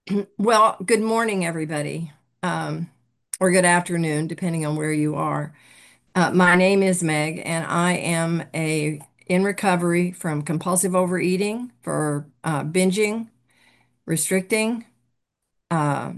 Well, good morning, everybody, um, or good afternoon, depending on where you are. My name is Meg, and I am a in recovery from compulsive overeating, for binging, restricting, uh,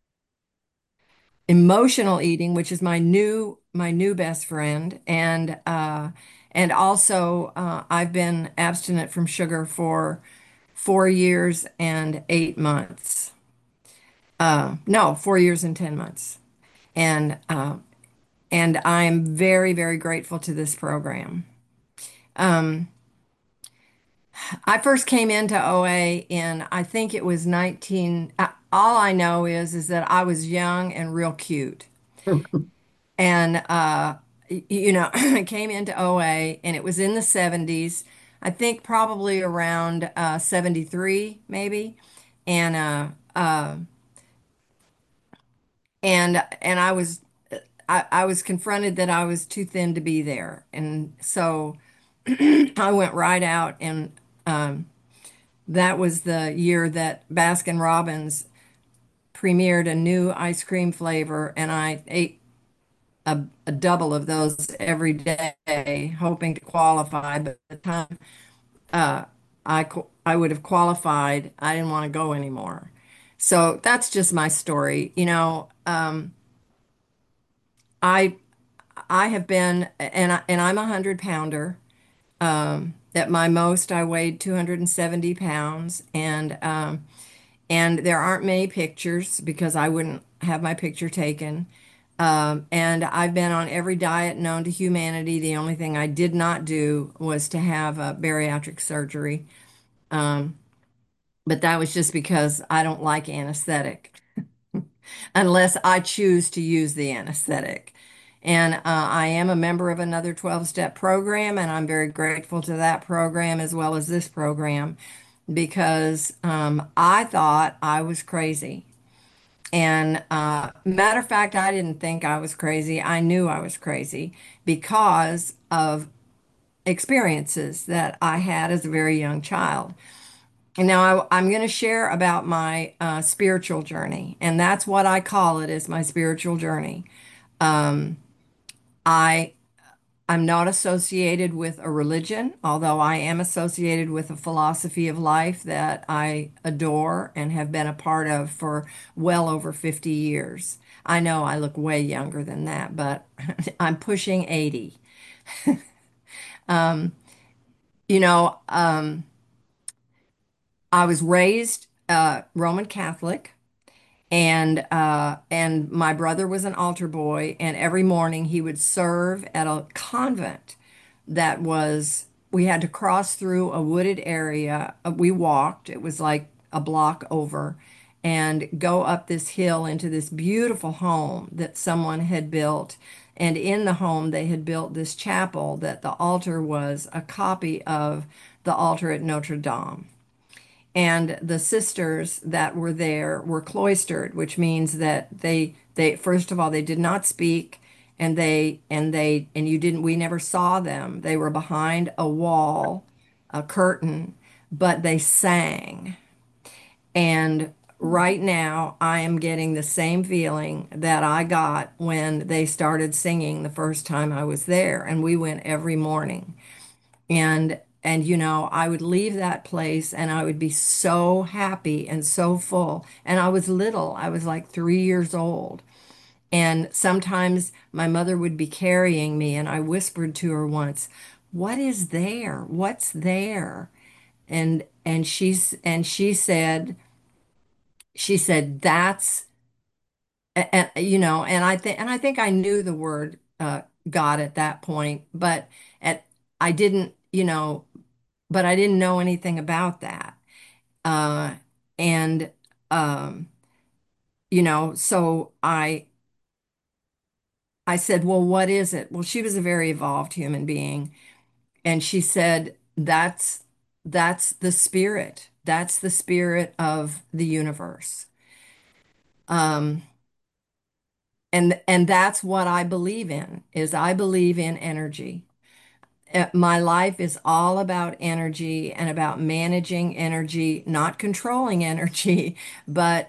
emotional eating, which is my new best friend, and also I've been abstinent from sugar for 4 years and 8 months. No, 4 years and 10 months. And I'm very, very grateful to this program. Um, I first came into OA in, I think it was 19. All I know is that I was young and real cute. And, I came into OA and it was in the 70s. I think probably around 73, maybe. And, and I was confronted that I was too thin to be there. And so I went right out, and that was the year that Baskin Robbins premiered a new ice cream flavor, and I ate a double of those every day, hoping to qualify. But by the time uh, I would have qualified, I didn't want to go anymore. So that's just my story. I I have been, and I'm a 100 pounder. At my most, I weighed 270 pounds, and there aren't many pictures because I wouldn't have my picture taken. And I've been on every diet known to humanity. The only thing I did not do was to have a bariatric surgery, but that was just because I don't like anesthetic unless I choose to use the anesthetic. And I am a member of another 12-step program, and I'm very grateful to that program as well as this program because I thought I was crazy. And matter of fact, I didn't think I was crazy. I knew I was crazy because of experiences that I had as a very young child. And now I'm going to share about my spiritual journey, and that's what I call it, is my spiritual journey. I I'm not associated with a religion, although I am associated with a philosophy of life that I adore and have been a part of for well over 50 years. I know I look way younger than that, but I'm pushing 80. You know, I was raised Roman Catholic. And my brother was an altar boy, and every morning he would serve at a convent that was, we had to cross through a wooded area. We walked, it was like a block over, and go up this hill into this beautiful home that someone had built. And in the home, they had built this chapel that the altar was a copy of the altar at Notre Dame. And the sisters that were there were cloistered, which means that they first of all they did not speak, and you didn't we never saw them. They were behind a wall, a curtain, but they sang. And right now I am getting the same feeling that I got when they started singing the first time I was there, and we went every morning. And I would leave that place and I would be so happy and so full. And I was little, I was like 3 years old. And sometimes my mother would be carrying me, and I whispered to her once, "What is there? What's there?" And she said, "That's," and I think I knew the word God at that point, but at I didn't, but I didn't know anything about that. Uh, and, um, so I said, "Well, what is it?" Well, she was a very evolved human being. And she said, that's the spirit. That's the spirit of the universe. Um, and that's what I believe in, is I believe in energy. My life is all about energy and about managing energy, not controlling energy, but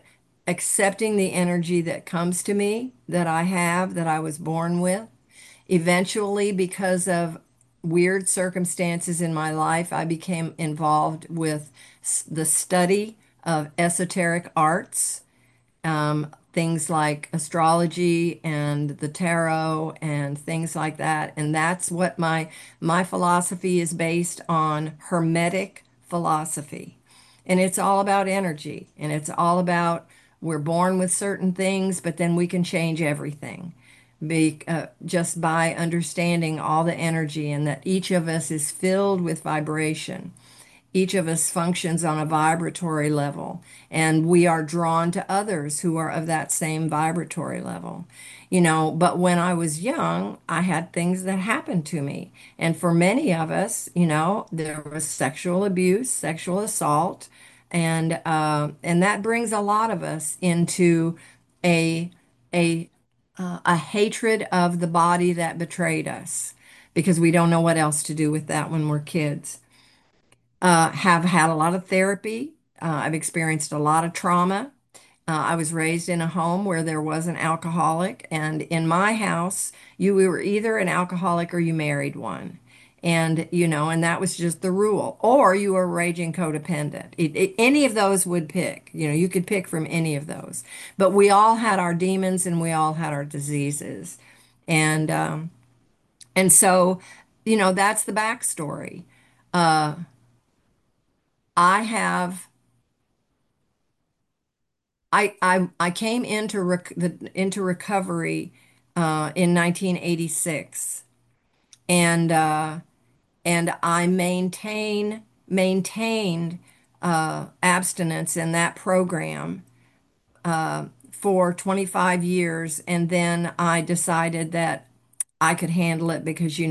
accepting the energy that comes to me, that I have, that I was born with. Eventually, because of weird circumstances in my life, I became involved with the study of esoteric arts, things like astrology and the tarot and things like that. And that's what my philosophy is based on, Hermetic philosophy. And it's all about energy, and it's all about we're born with certain things, but then we can change everything just by understanding all the energy, and that each of us is filled with vibration. Each of us functions on a vibratory level, and we are drawn to others who are of that same vibratory level. But when I was young, I had things that happened to me. And for many of us, there was sexual abuse, sexual assault, and that brings a lot of us into a a a hatred of the body that betrayed us, because we don't know what else to do with that when we're kids. Have had a lot of therapy. I've experienced a lot of trauma. I was raised in a home where there was an alcoholic, and in my house, you were either an alcoholic or you married one. And that was just the rule. Or you were raging codependent. Any of those would pick. You could pick from any of those. But we all had our demons and we all had our diseases. And so, that's the backstory. Uh, I have I came into recovery in 1986, and I maintained abstinence in that program for 25 years, and then I decided that I could handle it because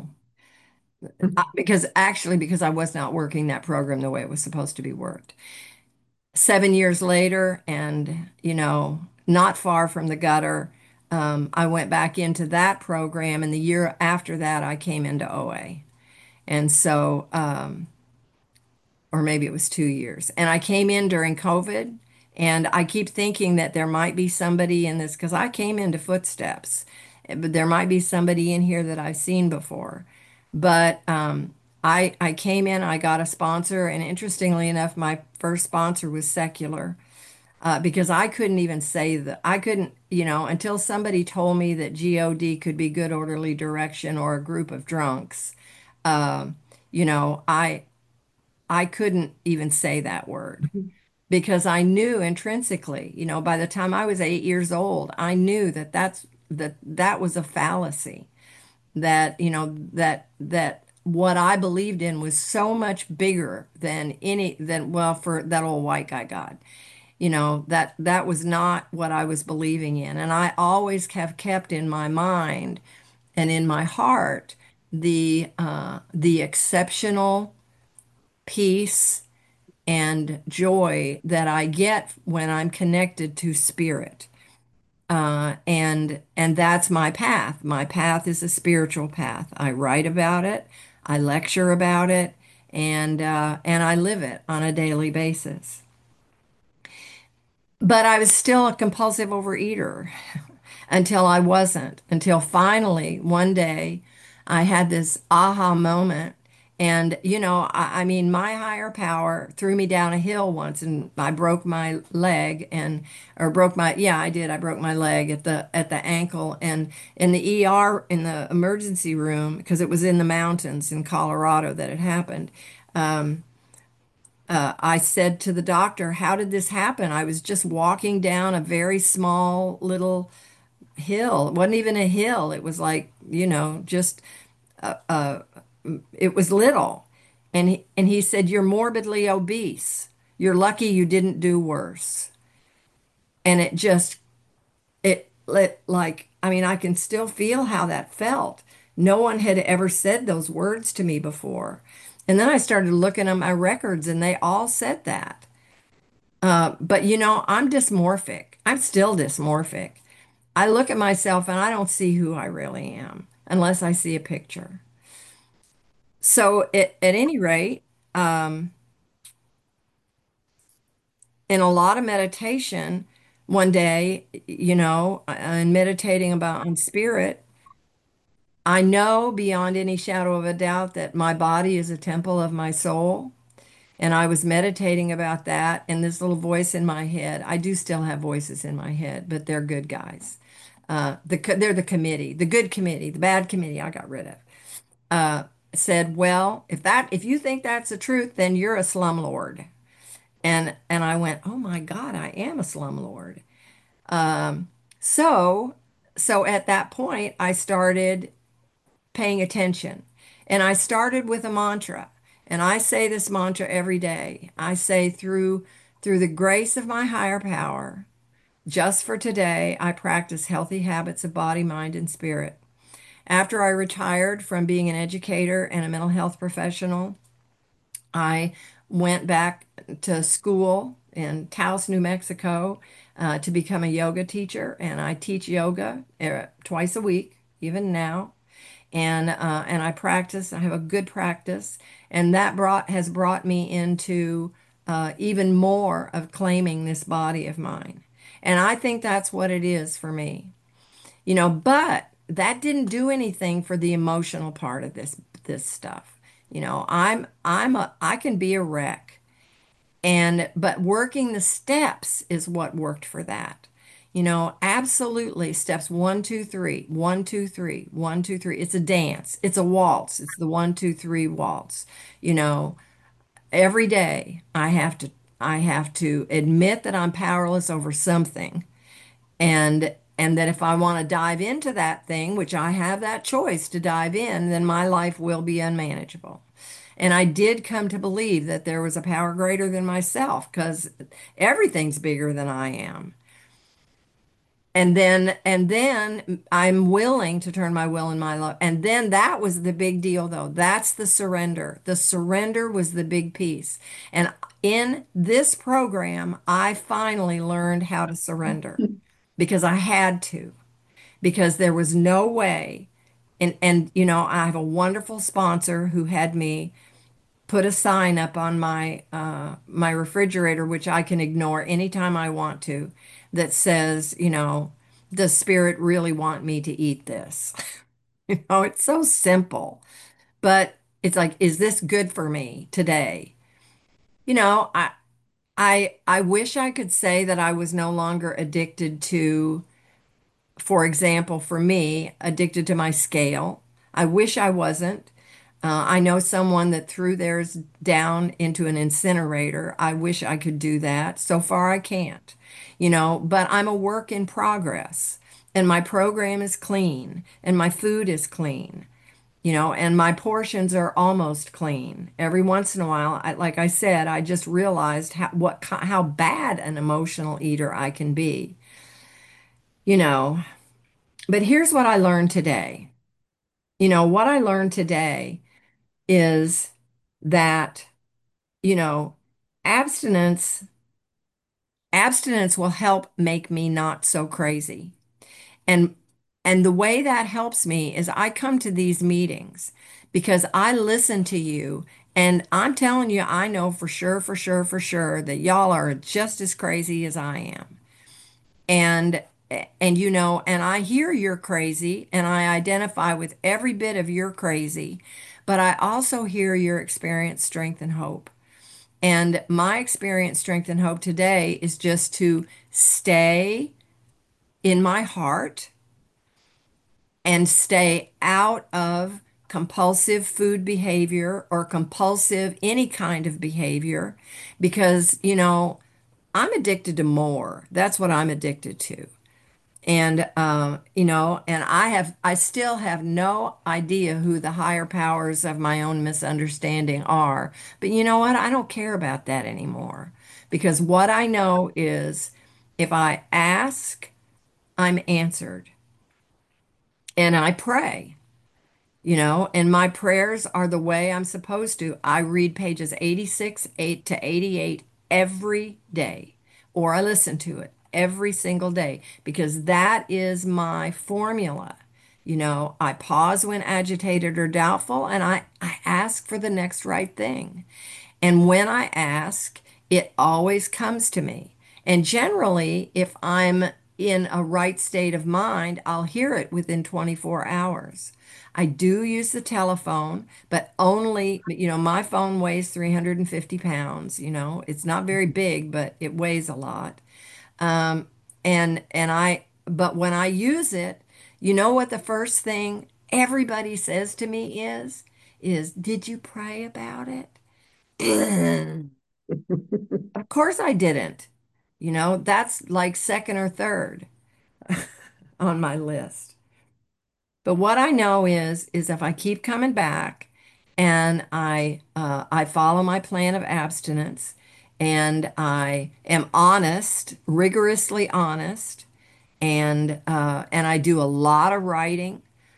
because I was not working that program the way it was supposed to be worked. 7 years later, and not far from the gutter, I went back into that program, and the year after that, I came into OA. And so, or maybe it was 2 years, and I came in during COVID. And I keep thinking that there might be somebody in this because I came into footsteps, but there might be somebody in here that I've seen before. But I came in, I got a sponsor, and interestingly enough, my first sponsor was secular, because I couldn't even say that. I couldn't, until somebody told me that God could be good orderly direction or a group of drunks. Uh, you know, I couldn't even say that word because I knew intrinsically, by the time I was 8 years old, I knew that was a fallacy. That what I believed in was so much bigger than well, for that old white guy God. That was not what I was believing in. And I always have kept in my mind and in my heart the exceptional peace and joy that I get when I'm connected to spirit. And that's my path. My path is a spiritual path. I write about it, I lecture about it, and I live it on a daily basis. But I was still a compulsive overeater until I wasn't, until finally one day I had this aha moment. And, I mean, my higher power threw me down a hill once and I broke my leg or yeah, I did. I broke my leg at the ankle, and in the ER, in the emergency room, because it was in the mountains in Colorado that it happened. I said to the doctor, "How did this happen? I was just walking down a very small little hill. It wasn't even a hill. It was like, just it was little." And he said, "You're morbidly obese. You're lucky you didn't do worse." And like, I mean, I can still feel how that felt. No one had ever said those words to me before. And then I started looking at my records and they all said that. But I'm dysmorphic. I'm still dysmorphic. I look at myself and I don't see who I really am unless I see a picture. So at any rate, um, in a lot of meditation, one day, and meditating about on spirit, I know beyond any shadow of a doubt that my body is a temple of my soul. And I was meditating about that, and this little voice in my head. I do still have voices in my head, but they're good guys. They're the committee, the good committee, the bad committee I got rid of. Uh, Said, well, if you think that's the truth, then you're a slumlord. And I went, oh my God, I am a slumlord. Um, so so at that point, I started paying attention. And I started with a mantra. And I say this mantra every day. I say through the grace of my higher power, just for today, I practice healthy habits of body, mind, and spirit. After I retired from being an educator and a mental health professional, I went back to school in Taos, New Mexico, to become a yoga teacher, and I teach yoga twice a week, even now. And I practice. I have a good practice, and that brought has brought me into even more of claiming this body of mine. And I think that's what it is for me. But that didn't do anything for the emotional part of this stuff. I can be a wreck. But working the steps is what worked for that. Absolutely steps one, two, three, one, two, three, one, two, three. It's a dance. It's a waltz. It's the one, two, three waltz. You know, every day I have to admit that I'm powerless over something, and that if I want to dive into that thing, which I have that choice to dive in, then my life will be unmanageable. And I did come to believe that there was a power greater than myself because everything's bigger than I am. And then I'm willing to turn my will and my love. And then that was the big deal though. That's the surrender. The surrender was the big piece. And in this program, I finally learned how to surrender because I had to, because there was no way. And I have a wonderful sponsor who had me put a sign up on my refrigerator, which I can ignore anytime I want to, that says, does spirit really want me to eat this? It's so simple, but it's like, is this good for me today? You know, I I wish I could say that I was no longer addicted to, for example, for me, addicted to my scale. I wish I wasn't. I know someone that threw theirs down into an incinerator. I wish I could do that. So far, I can't, but I'm a work in progress. And my program is clean, and my food is clean, and my portions are almost clean. Every once in a while, like I said, I just realized how bad an emotional eater I can be, you know. But here's what I learned today. What I learned today is that, you know, abstinence abstinence will help make me not so crazy. And and the way that helps me is I come to these meetings because I listen to you, and I'm telling you, I know for sure, for sure, for sure that y'all are just as crazy as I am. And and I hear you're crazy and I identify with every bit of your crazy, but I also hear your experience, strength, and hope. And my experience, strength, and hope today is just to stay in my heart and stay out of compulsive food behavior or compulsive any kind of behavior because, I'm addicted to more. That's what I'm addicted to. And I still have no idea who the higher powers of my own misunderstanding are. But you know what? I don't care about that anymore because what I know is if I ask, I'm answered. And I pray, and my prayers are the way I'm supposed to. I read pages 86, 8 to 88 every day, or I listen to it every single day because that is my formula. I pause when agitated or doubtful, and I ask for the next right thing. And when I ask, it always comes to me. And generally, if I'm in a right state of mind, I'll hear it within 24 hours. I do use the telephone, but only, my phone weighs 350 pounds, it's not very big, but it weighs a lot. Um, but when I use it, you know what the first thing everybody says to me is, did you pray about it? Of course I didn't. That's like second or third on my list. But what I know is if I keep coming back and I follow my plan of abstinence and I am honest, rigorously honest, and I do a lot of writing.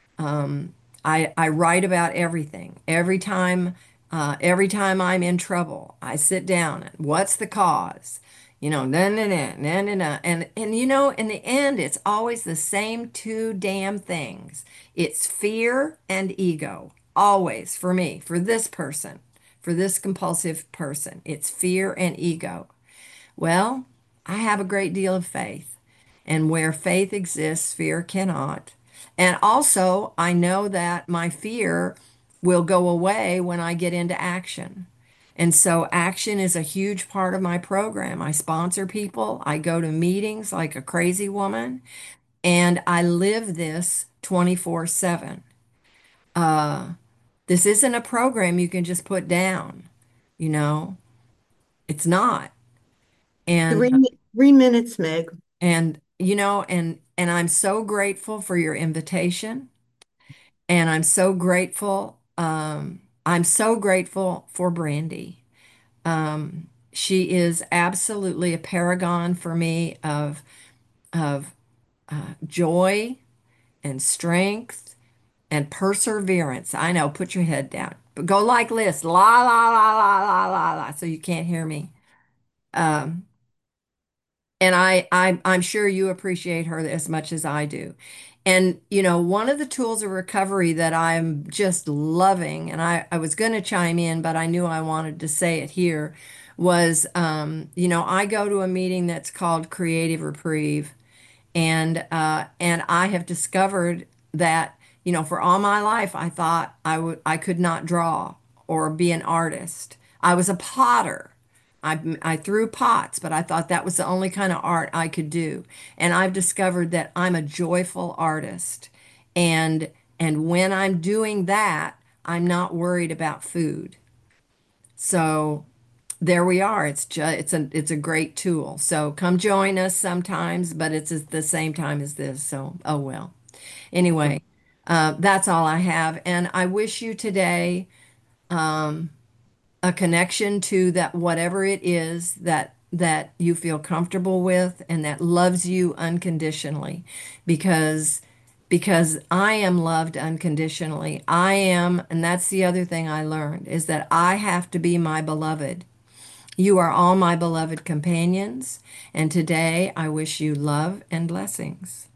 I write about everything. Every time I'm in trouble, I sit down and what's the cause? No, no, no, no, no, no. And in the end, it's always the same two damn things. It's fear and ego. Always for me, for this person, for this compulsive person. It's fear and ego. Well, I have a great deal of faith, and where faith exists, fear cannot. And also, I know that my fear will go away when I get into action. And so, action is a huge part of my program. I sponsor people, I go to meetings like a crazy woman, and I live this 24/7. Uh, this isn't a program you can just put down, you know, it's not. And 3 minutes, Meg. and I'm so grateful for your invitation, and I'm so grateful for Brandy. She is absolutely a paragon for me of joy and strength and perseverance. I know, put your head down, but go like this, la la la la la la la, so you can't hear me. Um, And I'm sure you appreciate her as much as I do. And, one of the tools of recovery that I'm just loving, and I was going to chime in, but I knew I wanted to say it here, was, I go to a meeting that's called Creative Reprieve. And I have discovered that, for all my life, I thought I could not draw or be an artist. I was a potter. I threw pots, but I thought that was the only kind of art I could do. And I've discovered that I'm a joyful artist. And and when I'm doing that, I'm not worried about food. So there we are. It's a great tool. So come join us sometimes, but it's at the same time as this. So oh well. Anyway, that's all I have, and I wish you today a connection to that whatever it is that you feel comfortable with and that loves you unconditionally, because I am loved unconditionally. I am, and that's the other thing I learned is that I have to be my beloved. You are all my beloved companions, and today I wish you love and blessings.